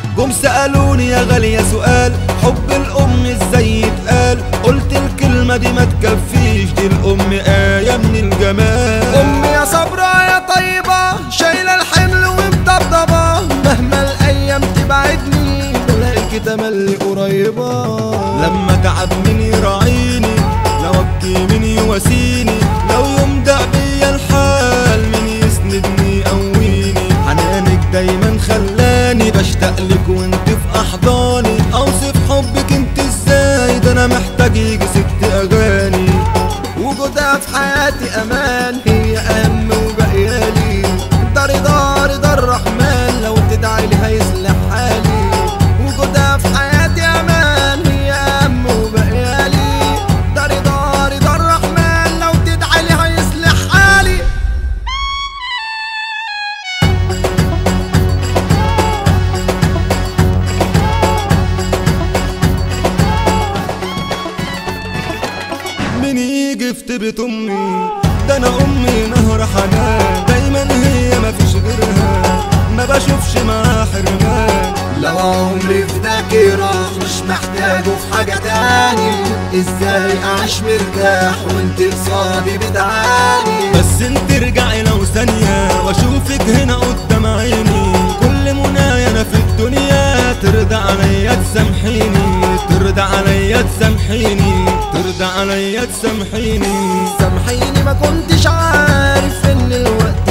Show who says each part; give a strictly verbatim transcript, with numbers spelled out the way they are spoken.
Speaker 1: جم سألوني يا غالية سؤال، حب الأم ازاي يتقال؟ قلت الكلمة دي ما تكفيش، دي الأم آية من الجمال.
Speaker 2: أمي يا صبرا يا طيبة، شايلة الحمل ومطبطبة، مهما الأيام تبعدني بلاقيكي تملي قريبة.
Speaker 1: لما تعب مين يراعيني، لو ابكي مين يواسيني، لو يوم ضاق بيا الحال مين يسندني يقويني. حنانك دايما خلاني بشتاق لك وانت في احضاني، اوصف حبك انت ازاي، ده انا محتاج يجي ست اغاني.
Speaker 2: وجودها في حياتي امان، هي اهم وبقيالي، ده رضا رضا الرحمن، لو تدعي لي هيصلح حالي. وجودها في حياتي امان، هي اهم وبقيالي، ده رضا رضا الرحمن، لو تدعي لي هيصلح حالي.
Speaker 1: مين يجي في طيبة امي، ده انا امي نهر حنان، دايما هي مفيش غيرها، ما بشوفش معاها حرمان.
Speaker 2: لو عمري فداكي راح مش محتاجه في حاجة تاني، ازاي اعيش مرتاح وانت قصادي بتعاني.
Speaker 1: بس انت ارجعي لو ثانية واشوفك هنا قدام عيني، كل منايا انا في الدنيا ترضى عليا تسامحيني، ترضى عليا تسامحيني، ترضى عليا تسامحيني.
Speaker 2: سامحيني ما كنتش عارف ان الوقت